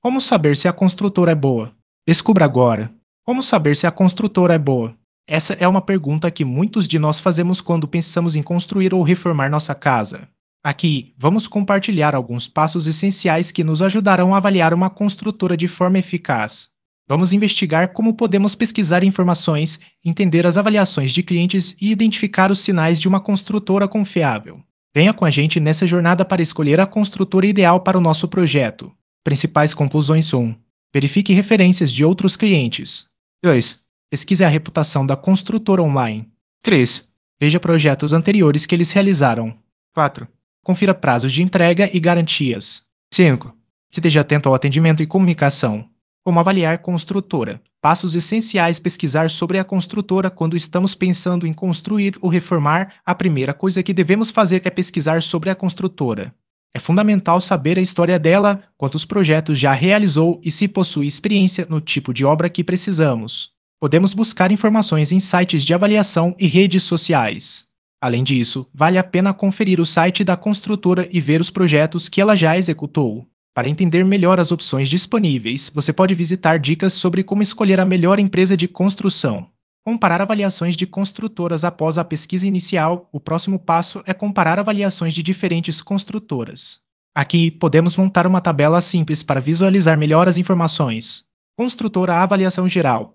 Como saber se a construtora é boa? Descubra agora. Como saber se a construtora é boa? Essa é uma pergunta que muitos de nós fazemos quando pensamos em construir ou reformar nossa casa. Aqui, vamos compartilhar alguns passos essenciais que nos ajudarão a avaliar uma construtora de forma eficaz. Vamos investigar como podemos pesquisar informações, entender as avaliações de clientes e identificar os sinais de uma construtora confiável. Venha com a gente nessa jornada para escolher a construtora ideal para o nosso projeto. Principais conclusões: 1. Verifique referências de outros clientes. 2. Pesquise a reputação da construtora online. 3. Veja projetos anteriores que eles realizaram. 4. Confira prazos de entrega e garantias. 5. Esteja atento ao atendimento e comunicação. Como avaliar construtora? Passos essenciais: pesquisar sobre a construtora quando estamos pensando em construir ou reformar. A primeira coisa que devemos fazer é pesquisar sobre a construtora. É fundamental saber a história dela, quantos projetos já realizou e se possui experiência no tipo de obra que precisamos. Podemos buscar informações em sites de avaliação e redes sociais. Além disso, vale a pena conferir o site da construtora e ver os projetos que ela já executou. Para entender melhor as opções disponíveis, você pode visitar dicas sobre como escolher a melhor empresa de construção. Comparar avaliações de construtoras após a pesquisa inicial. O próximo passo é comparar avaliações de diferentes construtoras. Aqui, podemos montar uma tabela simples para visualizar melhor as informações. Construtora A, avaliação geral: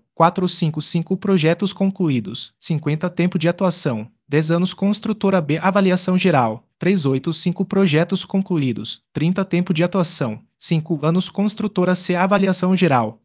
455 projetos concluídos, 50 tempo de atuação, 10 anos. Construtora B, avaliação geral: 385 projetos concluídos, 30 tempo de atuação, 5 anos. Construtora C, avaliação geral: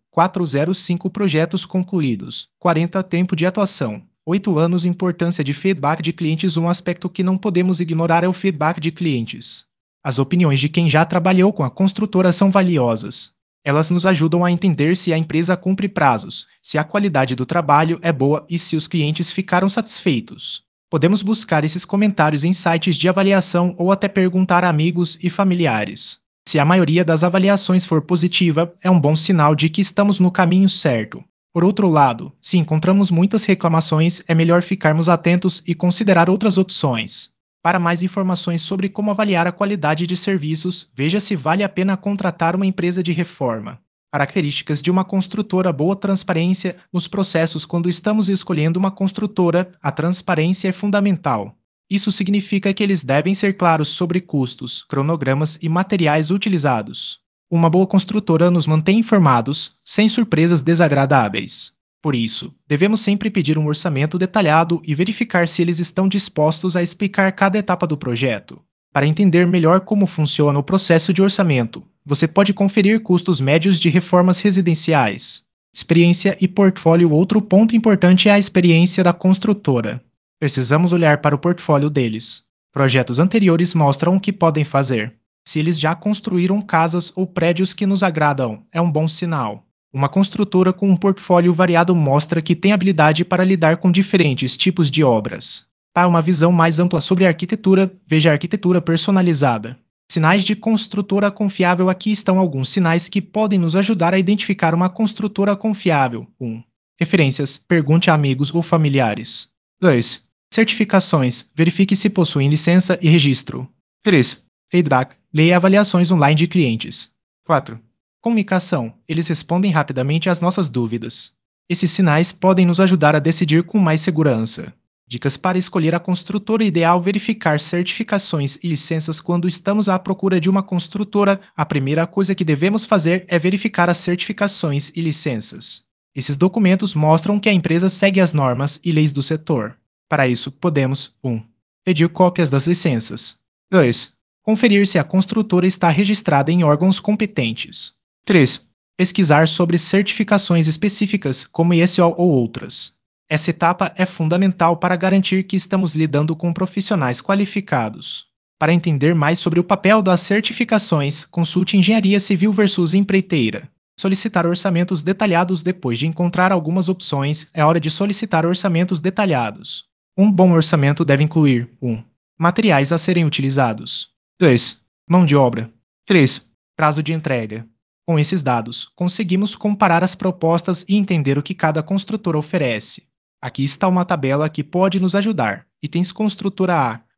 405 projetos concluídos, 40 tempo de atuação, 8 anos. Importância de feedback de clientes: um aspecto que não podemos ignorar é o feedback de clientes. As opiniões de quem já trabalhou com a construtora são valiosas. Elas nos ajudam a entender se a empresa cumpre prazos, se a qualidade do trabalho é boa e se os clientes ficaram satisfeitos. Podemos buscar esses comentários em sites de avaliação ou até perguntar a amigos e familiares. Se a maioria das avaliações for positiva, é um bom sinal de que estamos no caminho certo. Por outro lado, se encontramos muitas reclamações, é melhor ficarmos atentos e considerar outras opções. Para mais informações sobre como avaliar a qualidade de serviços, veja se vale a pena contratar uma empresa de reforma. Características de uma construtora: boa transparência nos processos. Quando estamos escolhendo uma construtora, a transparência é fundamental. Isso significa que eles devem ser claros sobre custos, cronogramas e materiais utilizados. Uma boa construtora nos mantém informados, sem surpresas desagradáveis. Por isso, devemos sempre pedir um orçamento detalhado e verificar se eles estão dispostos a explicar cada etapa do projeto. Para entender melhor como funciona o processo de orçamento, você pode conferir custos médios de reformas residenciais. Experiência e portfólio: outro ponto importante é a experiência da construtora. Precisamos olhar para o portfólio deles. Projetos anteriores mostram o que podem fazer. Se eles já construíram casas ou prédios que nos agradam, é um bom sinal. Uma construtora com um portfólio variado mostra que tem habilidade para lidar com diferentes tipos de obras. Para uma visão mais ampla sobre a arquitetura, veja a arquitetura personalizada. Sinais de construtora confiável: aqui estão alguns sinais que podem nos ajudar a identificar uma construtora confiável. 1. Referências: pergunte a amigos ou familiares. 2. Certificações: verifique se possuem licença e registro. 3. Feedback: leia avaliações online de clientes. 4. Comunicação: eles respondem rapidamente às nossas dúvidas. Esses sinais podem nos ajudar a decidir com mais segurança. Dicas para escolher a construtora ideal: verificar certificações e licenças. Quando estamos à procura de uma construtora, a primeira coisa que devemos fazer é verificar as certificações e licenças. Esses documentos mostram que a empresa segue as normas e leis do setor. Para isso, podemos: 1. Pedir cópias das licenças. 2. Conferir se a construtora está registrada em órgãos competentes. 3. Pesquisar sobre certificações específicas, como ISO ou outras. Essa etapa é fundamental para garantir que estamos lidando com profissionais qualificados. Para entender mais sobre o papel das certificações, consulte Engenharia Civil versus Empreiteira. Solicitar orçamentos detalhados: depois de encontrar algumas opções, é hora de solicitar orçamentos detalhados. Um bom orçamento deve incluir: 1. Materiais a serem utilizados. 2. Mão de obra. 3. Prazo de entrega. Com esses dados, conseguimos comparar as propostas e entender o que cada construtora oferece. Aqui está uma tabela que pode nos ajudar. Itens: construtora A,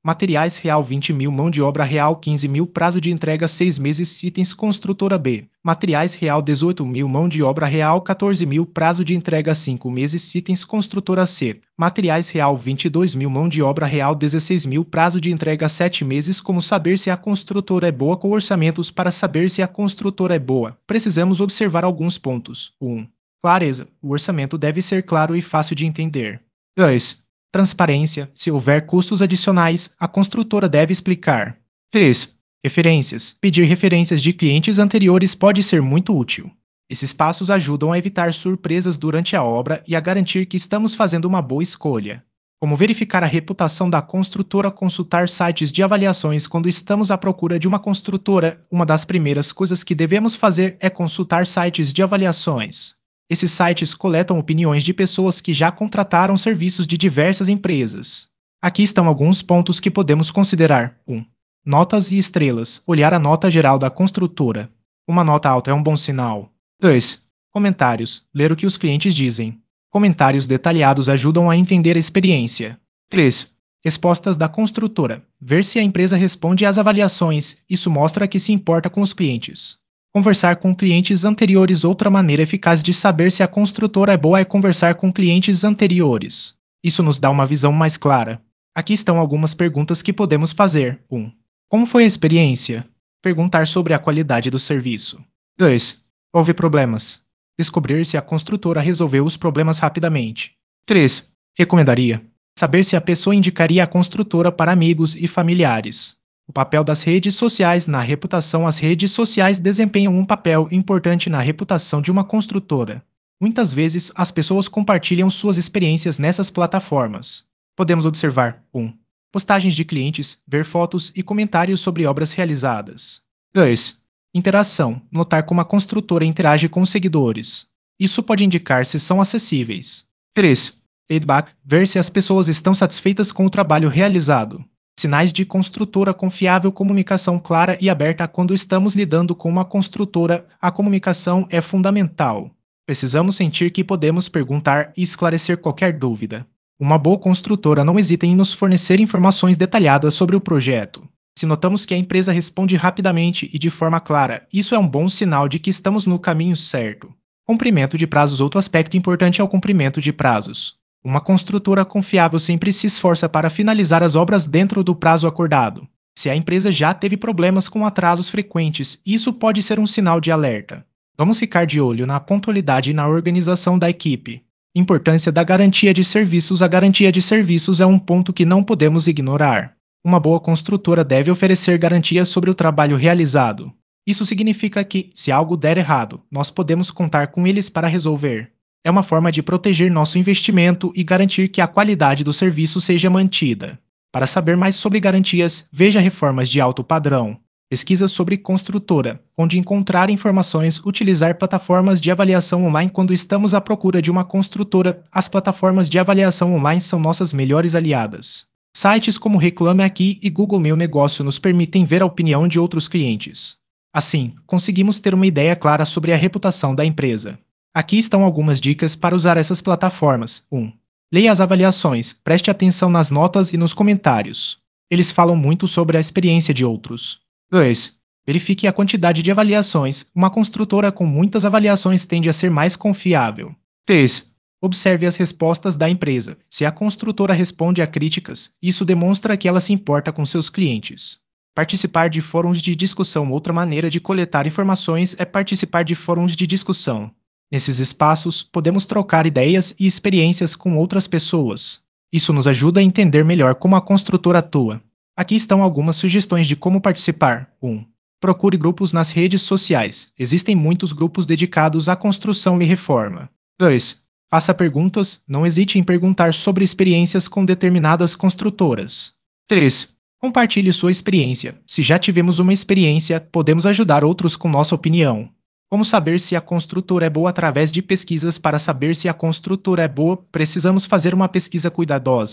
Materiais real 20 mil, mão de obra real 15 mil, prazo de entrega 6 meses, itens construtora B. Materiais real 18 mil, mão de obra real 14 mil, prazo de entrega 5 meses, itens construtora C. Materiais real 22 mil, mão de obra real 16 mil, prazo de entrega 7 meses. Como saber se a construtora é boa? Com orçamentos. Para saber se a construtora é boa, precisamos observar alguns pontos. 1. Clareza. O orçamento deve ser claro e fácil de entender. 2. Transparência. Se houver custos adicionais, a construtora deve explicar. 3. Referências. Pedir referências de clientes anteriores pode ser muito útil. Esses passos ajudam a evitar surpresas durante a obra e a garantir que estamos fazendo uma boa escolha. Como verificar a reputação da construtora? Consultar sites de avaliações. Quando estamos à procura de uma construtora, uma das primeiras coisas que devemos fazer é consultar sites de avaliações. Esses sites coletam opiniões de pessoas que já contrataram serviços de diversas empresas. Aqui estão alguns pontos que podemos considerar. 1. Notas e estrelas. Olhar a nota geral da construtora. Uma nota alta é um bom sinal. 2. Comentários. Ler o que os clientes dizem. Comentários detalhados ajudam a entender a experiência. 3. Respostas da construtora. Ver se a empresa responde às avaliações. Isso mostra que se importa com os clientes. Conversar com clientes anteriores. Outra maneira eficaz de saber se a construtora é boa é conversar com clientes anteriores. Isso nos dá uma visão mais clara. Aqui estão algumas perguntas que podemos fazer. 1. Como foi a experiência? Perguntar sobre a qualidade do serviço. 2. Houve problemas? Descobrir se a construtora resolveu os problemas rapidamente. 3. Recomendaria? Saber se a pessoa indicaria a construtora para amigos e familiares. O papel das redes sociais na reputação. As redes sociais desempenham um papel importante na reputação de uma construtora. Muitas vezes, as pessoas compartilham suas experiências nessas plataformas. Podemos observar 1. Postagens de clientes, ver fotos e comentários sobre obras realizadas. 2. Interação. Notar como a construtora interage com os seguidores. Isso pode indicar se são acessíveis. 3. Feedback. Ver se as pessoas estão satisfeitas com o trabalho realizado. Sinais de construtora confiável. Comunicação clara e aberta. Quando estamos lidando com uma construtora, a comunicação é fundamental. Precisamos sentir que podemos perguntar e esclarecer qualquer dúvida. Uma boa construtora não hesita em nos fornecer informações detalhadas sobre o projeto. Se notamos que a empresa responde rapidamente e de forma clara, isso é um bom sinal de que estamos no caminho certo. Cumprimento de prazos. Outro aspecto importante é o cumprimento de prazos. Uma construtora confiável sempre se esforça para finalizar as obras dentro do prazo acordado. Se a empresa já teve problemas com atrasos frequentes, isso pode ser um sinal de alerta. Vamos ficar de olho na pontualidade e na organização da equipe. Importância da garantia de serviços. A garantia de serviços é um ponto que não podemos ignorar. Uma boa construtora deve oferecer garantias sobre o trabalho realizado. Isso significa que, se algo der errado, nós podemos contar com eles para resolver. É uma forma de proteger nosso investimento e garantir que a qualidade do serviço seja mantida. Para saber mais sobre garantias, veja reformas de alto padrão. Pesquisas sobre construtora, onde encontrar informações. Utilizar plataformas de avaliação online. Quando estamos à procura de uma construtora, as plataformas de avaliação online são nossas melhores aliadas. Sites como Reclame Aqui e Google Meu Negócio nos permitem ver a opinião de outros clientes. Assim, conseguimos ter uma ideia clara sobre a reputação da empresa. Aqui estão algumas dicas para usar essas plataformas. 1. Leia as avaliações, preste atenção nas notas e nos comentários. Eles falam muito sobre a experiência de outros. 2. Verifique a quantidade de avaliações. Uma construtora com muitas avaliações tende a ser mais confiável. 3. Observe as respostas da empresa. Se a construtora responde a críticas, isso demonstra que ela se importa com seus clientes. Participar de fóruns de discussão. Outra maneira de coletar informações é participar de fóruns de discussão. Nesses espaços, podemos trocar ideias e experiências com outras pessoas. Isso nos ajuda a entender melhor como a construtora atua. Aqui estão algumas sugestões de como participar. 1. Procure grupos nas redes sociais. Existem muitos grupos dedicados à construção e reforma. 2. Faça perguntas. Não hesite em perguntar sobre experiências com determinadas construtoras. 3. Compartilhe sua experiência. Se já tivemos uma experiência, podemos ajudar outros com nossa opinião. Como saber se a construtora é boa? Através de pesquisas. Para saber se a construtora é boa, precisamos fazer uma pesquisa cuidadosa.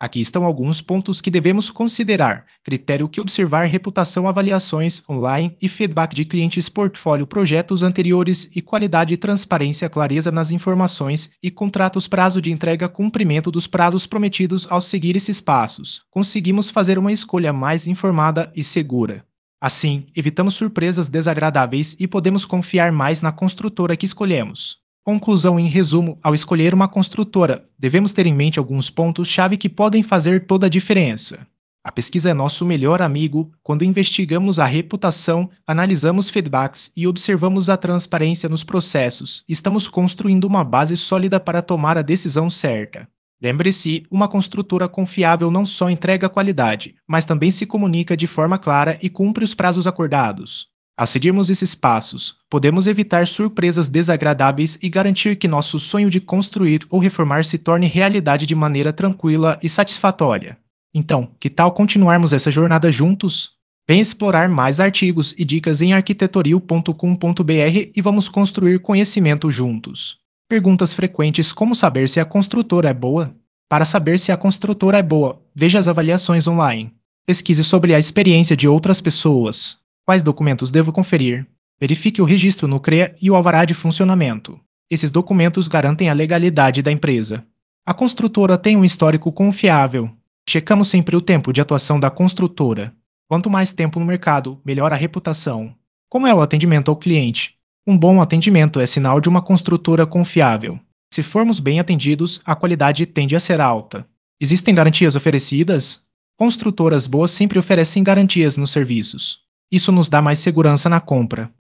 Aqui estão alguns pontos que devemos considerar: critério que observar, reputação, avaliações online e feedback de clientes, portfólio, projetos anteriores e qualidade, transparência, clareza nas informações e contratos, prazo de entrega, cumprimento dos prazos prometidos. Ao seguir esses passos, conseguimos fazer uma escolha mais informada e segura. Assim, evitamos surpresas desagradáveis e podemos confiar mais na construtora que escolhemos. Conclusão: em resumo, ao escolher uma construtora, devemos ter em mente alguns pontos-chave que podem fazer toda a diferença. A pesquisa é nosso melhor amigo quando investigamos a reputação, analisamos feedbacks e observamos a transparência nos processos. Estamos construindo uma base sólida para tomar a decisão certa. Lembre-se, uma construtora confiável não só entrega qualidade, mas também se comunica de forma clara e cumpre os prazos acordados. Ao seguirmos esses passos, podemos evitar surpresas desagradáveis e garantir que nosso sonho de construir ou reformar se torne realidade de maneira tranquila e satisfatória. Então, que tal continuarmos essa jornada juntos? Vem explorar mais artigos e dicas em arquitetoril.com.br e vamos construir conhecimento juntos. Perguntas frequentes: como saber se a construtora é boa? Para saber se a construtora é boa, veja as avaliações online. Pesquise sobre a experiência de outras pessoas. Quais documentos devo conferir? Verifique o registro no CREA e o alvará de funcionamento. Esses documentos garantem a legalidade da empresa. A construtora tem um histórico confiável. Checamos sempre o tempo de atuação da construtora. Quanto mais tempo no mercado, melhor a reputação. Como é o atendimento ao cliente? Um bom atendimento é sinal de uma construtora confiável. Se formos bem atendidos, a qualidade tende a ser alta. Existem garantias oferecidas? Construtoras boas sempre oferecem garantias nos serviços. Isso nos dá mais segurança na compra.